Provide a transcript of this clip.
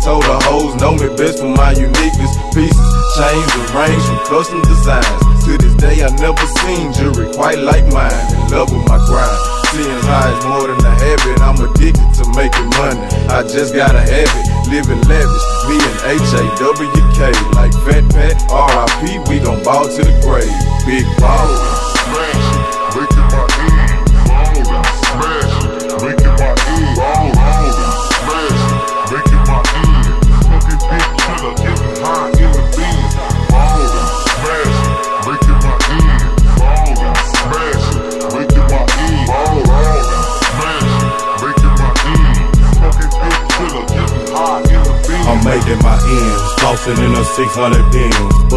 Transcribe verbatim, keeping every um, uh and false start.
told the hoes know me best for my uniqueness. Pieces, chains arranged from custom designs. To this day I never seen jewelry quite like mine. In love with my grind, seeing high is more than a habit. I'm addicted to making money, I just gotta have it. Living lavish, me and H A W K. Like Fat Pat, R I P, we gon' ball to the grave. Big ball. Smash it, making my ends. Ballin', smash it, making my ends. Ballin', smash it, making my ends. Fucking big killer, getting high in the beans. Ballin', smash it, making my ends. Ballin', smash it, making my ends. Ballin', smash it, making my ends. Fucking big killer, getting high in the beans. I'm making my ends, flossing in a six hundred Benz.